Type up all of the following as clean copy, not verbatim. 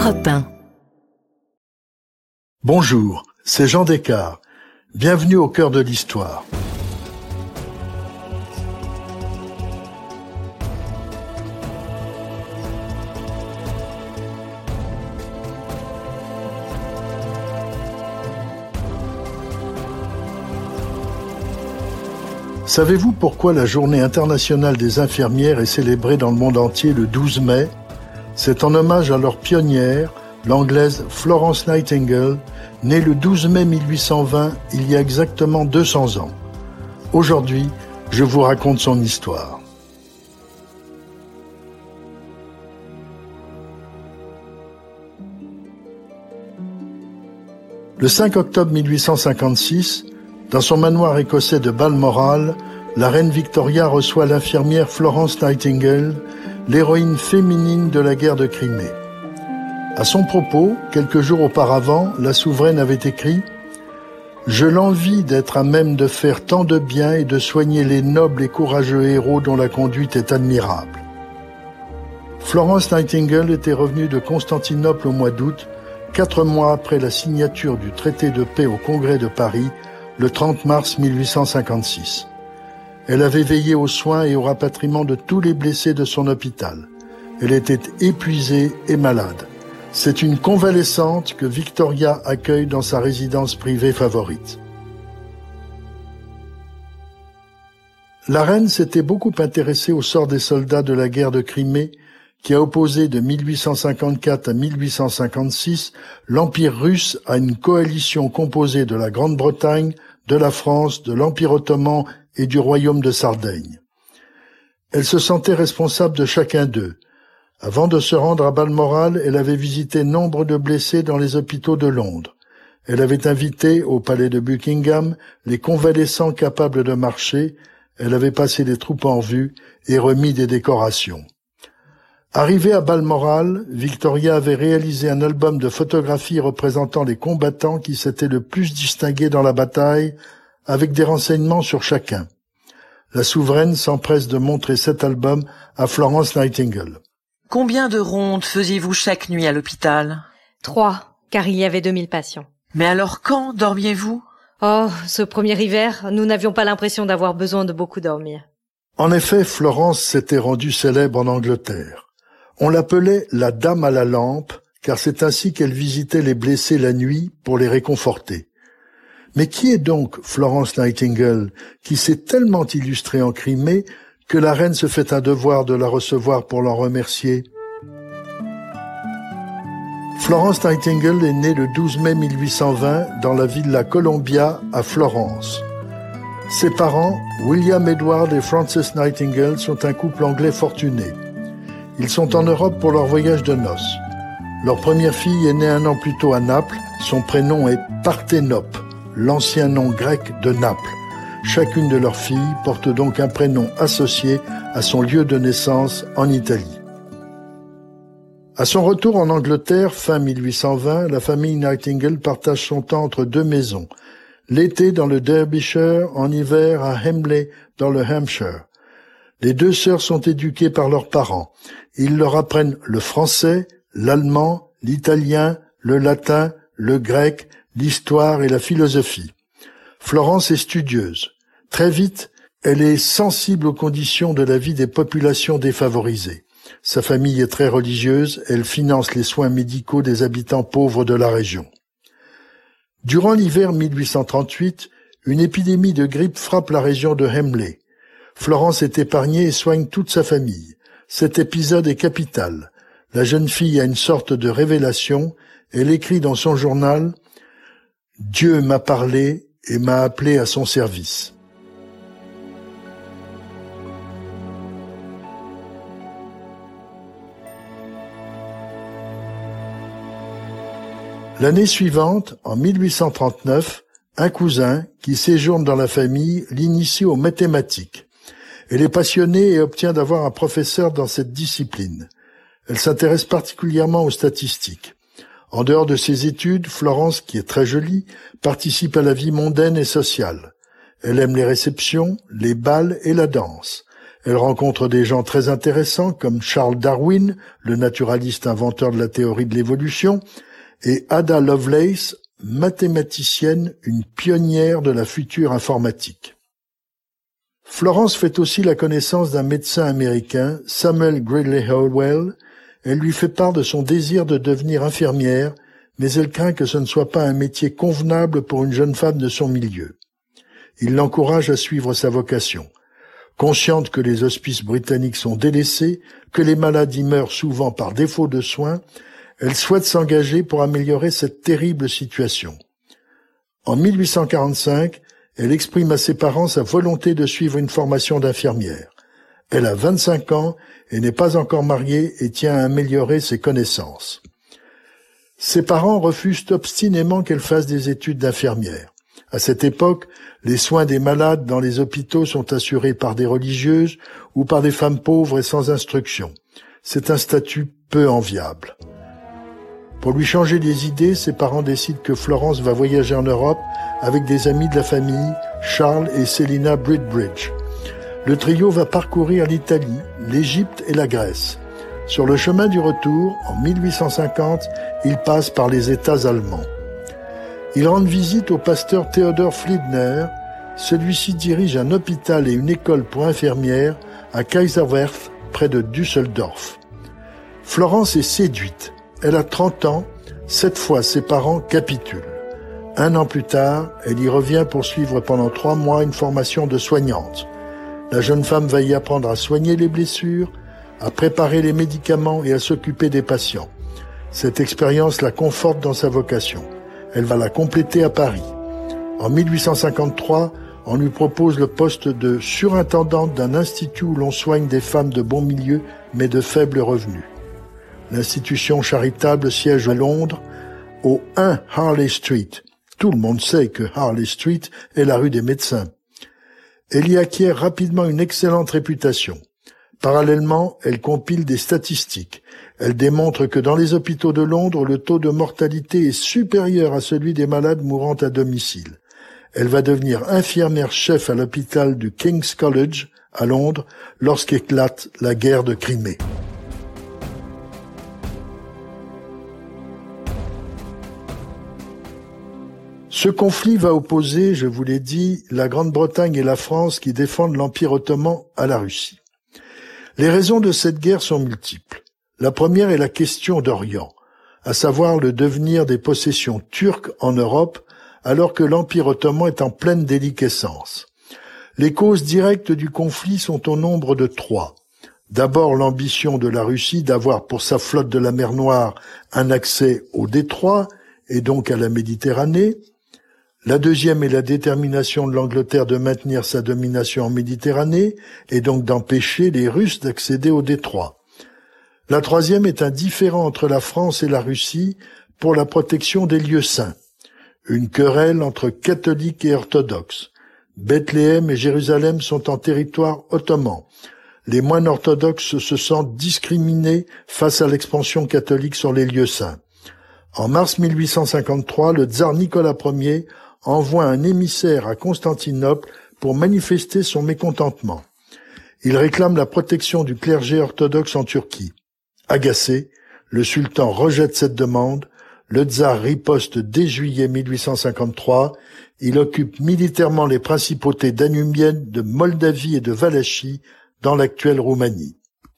Europe 1. Bonjour, c'est Jean Descartes. Bienvenue au cœur de l'histoire. Savez-vous pourquoi la Journée internationale des infirmières est célébrée dans le monde entier le 12 mai ? C'est en hommage à leur pionnière, l'anglaise Florence Nightingale, née le 12 mai 1820, il y a exactement 200 ans. Aujourd'hui, je vous raconte son histoire. Le 5 octobre 1856, dans son manoir écossais de Balmoral, la reine Victoria reçoit l'infirmière Florence Nightingale, l'héroïne féminine de la guerre de Crimée. À son propos, quelques jours auparavant, la souveraine avait écrit « Je l'envie d'être à même de faire tant de bien et de soigner les nobles et courageux héros dont la conduite est admirable. » Florence Nightingale était revenue de Constantinople au mois d'août, 4 mois après la signature du traité de paix au Congrès de Paris, le 30 mars 1856. Elle avait veillé aux soins et au rapatriement de tous les blessés de son hôpital. Elle était épuisée et malade. C'est une convalescente que Victoria accueille dans sa résidence privée favorite. La reine s'était beaucoup intéressée au sort des soldats de la guerre de Crimée, qui a opposé de 1854 à 1856 l'Empire russe à une coalition composée de la Grande-Bretagne, de la France, de l'Empire ottoman et du royaume de Sardaigne. Elle se sentait responsable de chacun d'eux. Avant de se rendre à Balmoral, elle avait visité nombre de blessés dans les hôpitaux de Londres. Elle avait invité, au palais de Buckingham, les convalescents capables de marcher. Elle avait passé des troupes en vue et remis des décorations. Arrivée à Balmoral, Victoria avait réalisé un album de photographies représentant les combattants qui s'étaient le plus distingués dans la bataille, avec des renseignements sur chacun. La souveraine s'empresse de montrer cet album à Florence Nightingale. Combien de rondes faisiez-vous chaque nuit à l'hôpital ? 3, car il y avait 2000 patients. Mais alors quand dormiez-vous ? Oh, ce premier hiver, nous n'avions pas l'impression d'avoir besoin de beaucoup dormir. En effet, Florence s'était rendue célèbre en Angleterre. On l'appelait la Dame à la lampe, car c'est ainsi qu'elle visitait les blessés la nuit pour les réconforter. Mais qui est donc Florence Nightingale, qui s'est tellement illustrée en Crimée que la reine se fait un devoir de la recevoir pour l'en remercier ? Florence Nightingale est née le 12 mai 1820 dans la villa Columbia à Florence. Ses parents, William Edward et Frances Nightingale, sont un couple anglais fortuné. Ils sont en Europe pour leur voyage de noces. Leur première fille est née 1 an plus tôt à Naples. Son prénom est Parthénope, l'ancien nom grec de Naples. Chacune de leurs filles porte donc un prénom associé à son lieu de naissance en Italie. À son retour en Angleterre, fin 1820, la famille Nightingale partage son temps entre 2 maisons. L'été dans le Derbyshire, en hiver à Hemley dans le Hampshire. Les 2 sœurs sont éduquées par leurs parents. Ils leur apprennent le français, l'allemand, l'italien, le latin, le grec, l'histoire et la philosophie. Florence est studieuse. Très vite, elle est sensible aux conditions de la vie des populations défavorisées. Sa famille est très religieuse, elle finance les soins médicaux des habitants pauvres de la région. Durant l'hiver 1838, une épidémie de grippe frappe la région de Hemley. Florence est épargnée et soigne toute sa famille. Cet épisode est capital. La jeune fille a une sorte de révélation. Elle écrit dans son journal « Dieu m'a parlé et m'a appelé à son service ». L'année suivante, en 1839, un cousin qui séjourne dans la famille l'initie aux mathématiques. Elle est passionnée et obtient d'avoir un professeur dans cette discipline. Elle s'intéresse particulièrement aux statistiques. En dehors de ses études, Florence, qui est très jolie, participe à la vie mondaine et sociale. Elle aime les réceptions, les bals et la danse. Elle rencontre des gens très intéressants comme Charles Darwin, le naturaliste inventeur de la théorie de l'évolution, et Ada Lovelace, mathématicienne, une pionnière de la future informatique. Florence fait aussi la connaissance d'un médecin américain, Samuel Gridley Howell. Elle lui fait part de son désir de devenir infirmière, mais elle craint que ce ne soit pas un métier convenable pour une jeune femme de son milieu. Il l'encourage à suivre sa vocation. Consciente que les hospices britanniques sont délaissés, que les malades y meurent souvent par défaut de soins, elle souhaite s'engager pour améliorer cette terrible situation. En 1845, elle exprime à ses parents sa volonté de suivre une formation d'infirmière. Elle a 25 ans et n'est pas encore mariée et tient à améliorer ses connaissances. Ses parents refusent obstinément qu'elle fasse des études d'infirmière. À cette époque, les soins des malades dans les hôpitaux sont assurés par des religieuses ou par des femmes pauvres et sans instruction. C'est un statut peu enviable. Pour lui changer les idées, ses parents décident que Florence va voyager en Europe avec des amis de la famille, Charles et Selina Bridbridge. Le trio va parcourir l'Italie, l'Égypte et la Grèce. Sur le chemin du retour, en 1850, ils passent par les États allemands. Ils rendent visite au pasteur Theodor Fliedner. Celui-ci dirige un hôpital et une école pour infirmières à Kaiserwerth, près de Düsseldorf. Florence est séduite. Elle a 30 ans. Cette fois, ses parents capitulent. 1 an plus tard, elle y revient pour suivre pendant 3 mois une formation de soignante. La jeune femme va y apprendre à soigner les blessures, à préparer les médicaments et à s'occuper des patients. Cette expérience la conforte dans sa vocation. Elle va la compléter à Paris. En 1853, on lui propose le poste de surintendante d'un institut où l'on soigne des femmes de bon milieu mais de faibles revenus. L'institution charitable siège à Londres, au 1 Harley Street. Tout le monde sait que Harley Street est la rue des médecins. Elle y acquiert rapidement une excellente réputation. Parallèlement, elle compile des statistiques. Elle démontre que dans les hôpitaux de Londres, le taux de mortalité est supérieur à celui des malades mourant à domicile. Elle va devenir infirmière-chef à l'hôpital du King's College, à Londres, lorsqu'éclate la guerre de Crimée. Ce conflit va opposer, je vous l'ai dit, la Grande-Bretagne et la France qui défendent l'Empire ottoman à la Russie. Les raisons de cette guerre sont multiples. La première est la question d'Orient, à savoir le devenir des possessions turques en Europe, alors que l'Empire ottoman est en pleine déliquescence. Les causes directes du conflit sont au nombre de 3. D'abord, l'ambition de la Russie d'avoir pour sa flotte de la mer Noire un accès au détroit et donc à la Méditerranée. La deuxième est la détermination de l'Angleterre de maintenir sa domination en Méditerranée et donc d'empêcher les Russes d'accéder au détroit. La troisième est un différend entre la France et la Russie pour la protection des lieux saints. Une querelle entre catholiques et orthodoxes. Bethléem et Jérusalem sont en territoire ottoman. Les moines orthodoxes se sentent discriminés face à l'expansion catholique sur les lieux saints. En mars 1853, le tsar Nicolas Ier envoie un émissaire à Constantinople pour manifester son mécontentement. Il réclame la protection du clergé orthodoxe en Turquie. Agacé, le sultan rejette cette demande. Le tsar riposte dès juillet 1853. Il occupe militairement les principautés danubiennes de Moldavie et de Valachie dans l'actuelle Roumanie.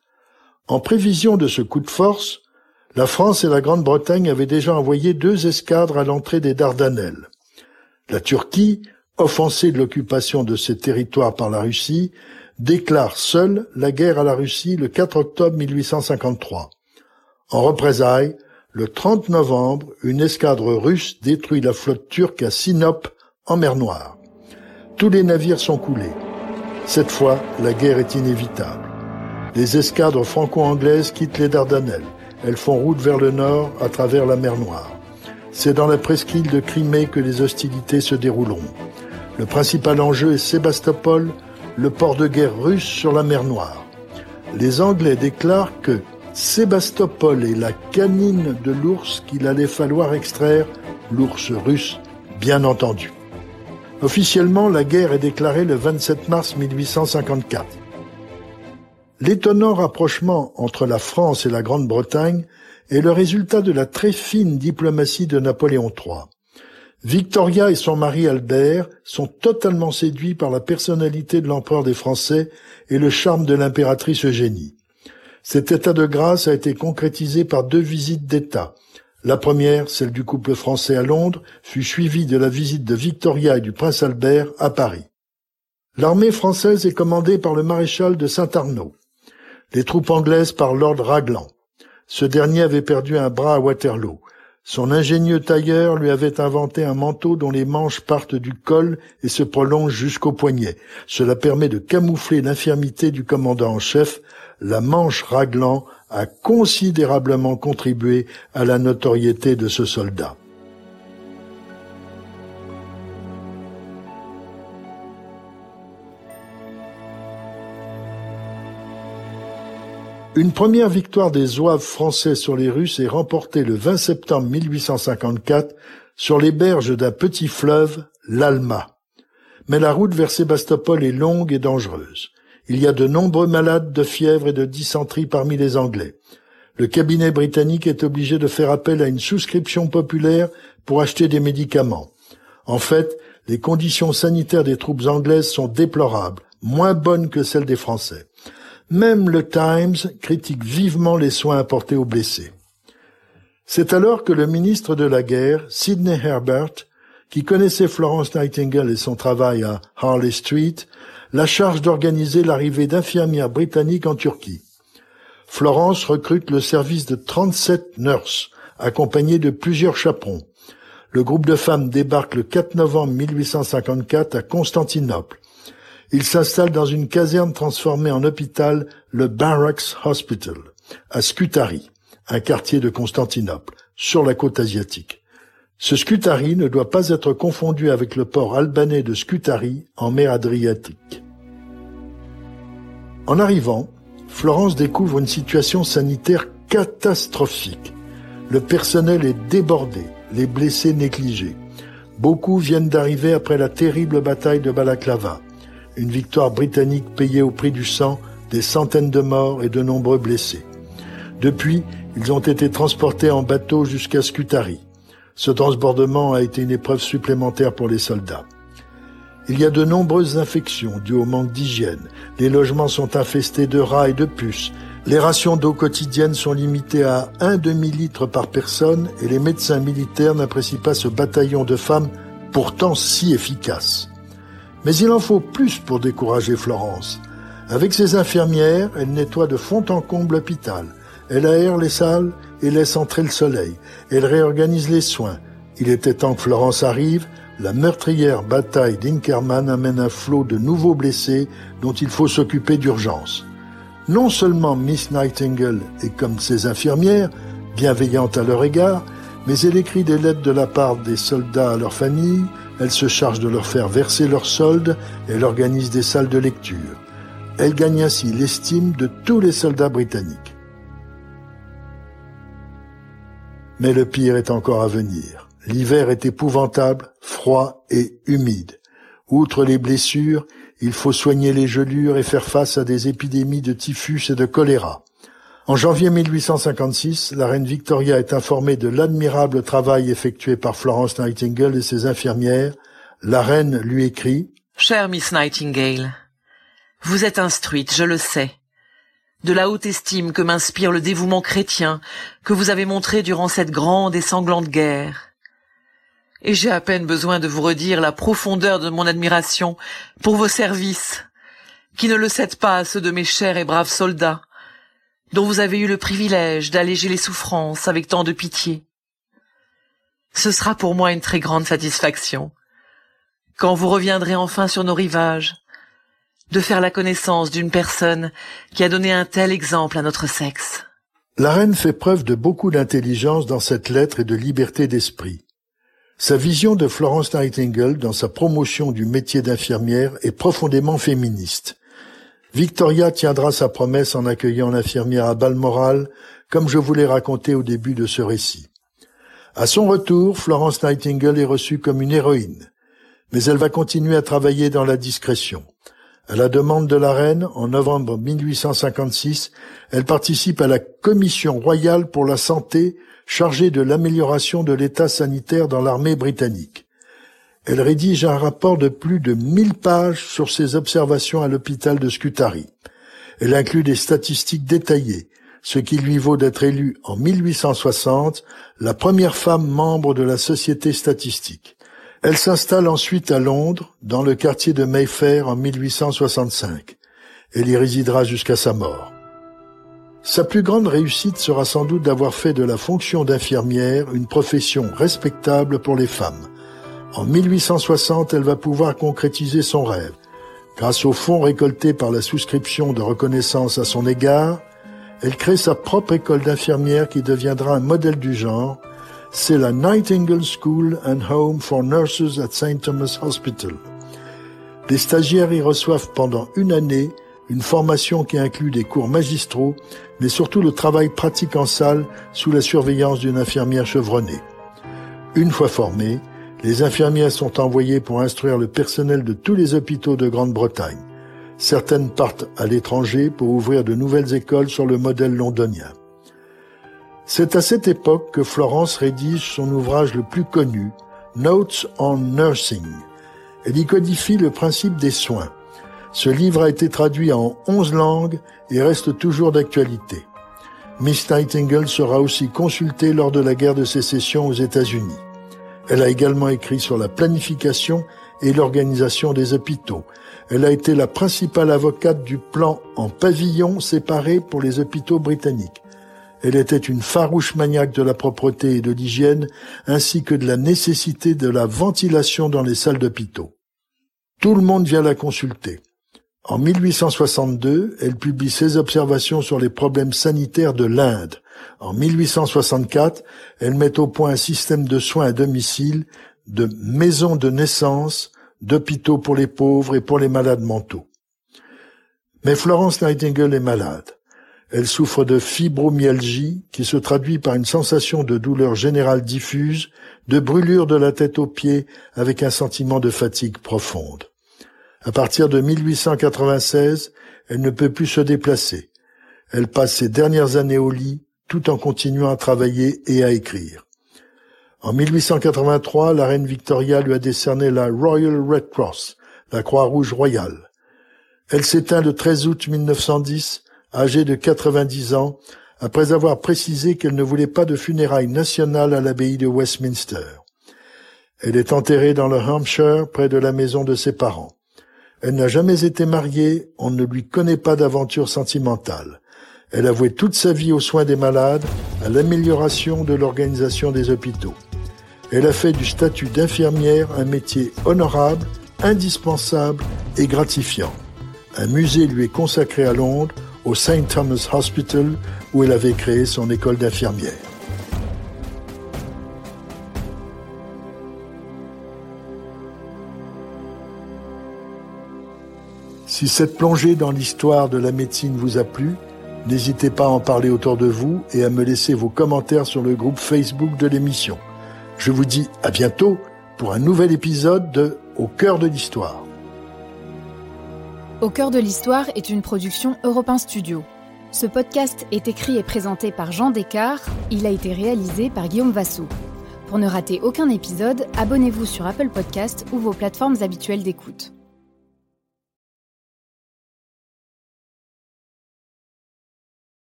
En prévision de ce coup de force, la France et la Grande-Bretagne avaient déjà envoyé 2 escadres à l'entrée des Dardanelles. La Turquie, offensée de l'occupation de ses territoires par la Russie, déclare seule la guerre à la Russie le 4 octobre 1853. En représailles, le 30 novembre, une escadre russe détruit la flotte turque à Sinop, en mer Noire. Tous les navires sont coulés. Cette fois, la guerre est inévitable. Les escadres franco-anglaises quittent les Dardanelles. Elles font route vers le nord à travers la mer Noire. C'est dans la presqu'île de Crimée que les hostilités se dérouleront. Le principal enjeu est Sébastopol, le port de guerre russe sur la mer Noire. Les Anglais déclarent que Sébastopol est la canine de l'ours qu'il allait falloir extraire, l'ours russe, bien entendu. Officiellement, la guerre est déclarée le 27 mars 1854. L'étonnant rapprochement entre la France et la Grande-Bretagne est le résultat de la très fine diplomatie de Napoléon III. Victoria et son mari Albert sont totalement séduits par la personnalité de l'empereur des Français et le charme de l'impératrice Eugénie. Cet état de grâce a été concrétisé par 2 visites d'État. La première, celle du couple français à Londres, fut suivie de la visite de Victoria et du prince Albert à Paris. L'armée française est commandée par le maréchal de Saint-Arnaud. Les troupes anglaises par Lord Raglan. Ce dernier avait perdu un bras à Waterloo. Son ingénieux tailleur lui avait inventé un manteau dont les manches partent du col et se prolongent jusqu'au poignet. Cela permet de camoufler l'infirmité du commandant en chef. La manche Raglan a considérablement contribué à la notoriété de ce soldat. Une première victoire des Zouaves français sur les Russes est remportée le 20 septembre 1854 sur les berges d'un petit fleuve, l'Alma. Mais la route vers Sébastopol est longue et dangereuse. Il y a de nombreux malades de fièvre et de dysenterie parmi les Anglais. Le cabinet britannique est obligé de faire appel à une souscription populaire pour acheter des médicaments. En fait, les conditions sanitaires des troupes anglaises sont déplorables, moins bonnes que celles des Français. Même le Times critique vivement les soins apportés aux blessés. C'est alors que le ministre de la Guerre, Sidney Herbert, qui connaissait Florence Nightingale et son travail à Harley Street, la charge d'organiser l'arrivée d'infirmières britanniques en Turquie. Florence recrute le service de 37 nurses, accompagnées de plusieurs chaperons. Le groupe de femmes débarque le 4 novembre 1854 à Constantinople. Il s'installe dans une caserne transformée en hôpital, le Barracks Hospital, à Scutari, un quartier de Constantinople, sur la côte asiatique. Ce Scutari ne doit pas être confondu avec le port albanais de Scutari, en mer Adriatique. En arrivant, Florence découvre une situation sanitaire catastrophique. Le personnel est débordé, les blessés négligés. Beaucoup viennent d'arriver après la terrible bataille de Balaklava. Une victoire britannique payée au prix du sang, des centaines de morts et de nombreux blessés. Depuis, ils ont été transportés en bateau jusqu'à Scutari. Ce transbordement a été une épreuve supplémentaire pour les soldats. Il y a de nombreuses infections dues au manque d'hygiène. Les logements sont infestés de rats et de puces. Les rations d'eau quotidiennes sont limitées à 1 demi-litre par personne et les médecins militaires n'apprécient pas ce bataillon de femmes pourtant si efficace. Mais il en faut plus pour décourager Florence. Avec ses infirmières, elle nettoie de fond en comble l'hôpital. Elle aère les salles et laisse entrer le soleil. Elle réorganise les soins. Il était temps que Florence arrive. La meurtrière bataille d'Inkerman amène un flot de nouveaux blessés dont il faut s'occuper d'urgence. Non seulement Miss Nightingale est comme ses infirmières, bienveillante à leur égard, mais elle écrit des lettres de la part des soldats à leurs familles, elle se charge de leur faire verser leurs soldes, elle organise des salles de lecture. Elle gagne ainsi l'estime de tous les soldats britanniques. Mais le pire est encore à venir. L'hiver est épouvantable, froid et humide. Outre les blessures, il faut soigner les gelures et faire face à des épidémies de typhus et de choléra. En janvier 1856, la reine Victoria est informée de l'admirable travail effectué par Florence Nightingale et ses infirmières. La reine lui écrit « Chère Miss Nightingale, vous êtes instruite, je le sais, de la haute estime que m'inspire le dévouement chrétien que vous avez montré durant cette grande et sanglante guerre. Et j'ai à peine besoin de vous redire la profondeur de mon admiration pour vos services, qui ne le cèdent pas à ceux de mes chers et braves soldats, dont vous avez eu le privilège d'alléger les souffrances avec tant de pitié. Ce sera pour moi une très grande satisfaction, quand vous reviendrez enfin sur nos rivages, de faire la connaissance d'une personne qui a donné un tel exemple à notre sexe. » La reine fait preuve de beaucoup d'intelligence dans cette lettre et de liberté d'esprit. Sa vision de Florence Nightingale dans sa promotion du métier d'infirmière est profondément féministe. Victoria tiendra sa promesse en accueillant l'infirmière à Balmoral, comme je vous l'ai raconté au début de ce récit. À son retour, Florence Nightingale est reçue comme une héroïne, mais elle va continuer à travailler dans la discrétion. À la demande de la reine, en novembre 1856, elle participe à la Commission royale pour la santé chargée de l'amélioration de l'état sanitaire dans l'armée britannique. Elle rédige un rapport de plus de 1000 pages sur ses observations à l'hôpital de Scutari. Elle inclut des statistiques détaillées, ce qui lui vaut d'être élue en 1860 la première femme membre de la Société statistique. Elle s'installe ensuite à Londres, dans le quartier de Mayfair en 1865. Elle y résidera jusqu'à sa mort. Sa plus grande réussite sera sans doute d'avoir fait de la fonction d'infirmière une profession respectable pour les femmes. En 1860, elle va pouvoir concrétiser son rêve. Grâce aux fonds récoltés par la souscription de reconnaissance à son égard, elle crée sa propre école d'infirmière qui deviendra un modèle du genre. C'est la Nightingale School and Home for Nurses at St. Thomas Hospital. Les stagiaires y reçoivent pendant une année une formation qui inclut des cours magistraux, mais surtout le travail pratique en salle sous la surveillance d'une infirmière chevronnée. Une fois formées, les infirmières sont envoyées pour instruire le personnel de tous les hôpitaux de Grande-Bretagne. Certaines partent à l'étranger pour ouvrir de nouvelles écoles sur le modèle londonien. C'est à cette époque que Florence rédige son ouvrage le plus connu, Notes on Nursing. Elle y codifie le principe des soins. Ce livre a été traduit en 11 langues et reste toujours d'actualité. Miss Nightingale sera aussi consultée lors de la guerre de sécession aux États-Unis. Elle a également écrit sur la planification et l'organisation des hôpitaux. Elle a été la principale avocate du plan en pavillon séparé pour les hôpitaux britanniques. Elle était une farouche maniaque de la propreté et de l'hygiène, ainsi que de la nécessité de la ventilation dans les salles d'hôpitaux. Tout le monde vient la consulter. En 1862, elle publie ses observations sur les problèmes sanitaires de l'Inde. En 1864, elle met au point un système de soins à domicile, de maisons de naissance, d'hôpitaux pour les pauvres et pour les malades mentaux. Mais Florence Nightingale est malade. Elle souffre de fibromyalgie qui se traduit par une sensation de douleur générale diffuse, de brûlure de la tête aux pieds avec un sentiment de fatigue profonde. À partir de 1896, elle ne peut plus se déplacer. Elle passe ses dernières années au lit, tout en continuant à travailler et à écrire. En 1883, la reine Victoria lui a décerné la Royal Red Cross, la Croix-Rouge royale. Elle s'éteint le 13 août 1910, âgée de 90 ans, après avoir précisé qu'elle ne voulait pas de funérailles nationales à l'abbaye de Westminster. Elle est enterrée dans le Hampshire, près de la maison de ses parents. Elle n'a jamais été mariée, on ne lui connaît pas d'aventure sentimentale. Elle a voué toute sa vie aux soins des malades, à l'amélioration de l'organisation des hôpitaux. Elle a fait du statut d'infirmière un métier honorable, indispensable et gratifiant. Un musée lui est consacré à Londres, au St. Thomas Hospital, où elle avait créé son école d'infirmière. Si cette plongée dans l'histoire de la médecine vous a plu, n'hésitez pas à en parler autour de vous et à me laisser vos commentaires sur le groupe Facebook de l'émission. Je vous dis à bientôt pour un nouvel épisode de Au cœur de l'histoire. Au cœur de l'histoire est une production Europe 1 Studio. Ce podcast est écrit et présenté par Jean Descartes. Il a été réalisé par Guillaume Vassou. Pour ne rater aucun épisode, abonnez-vous sur Apple Podcasts ou vos plateformes habituelles d'écoute.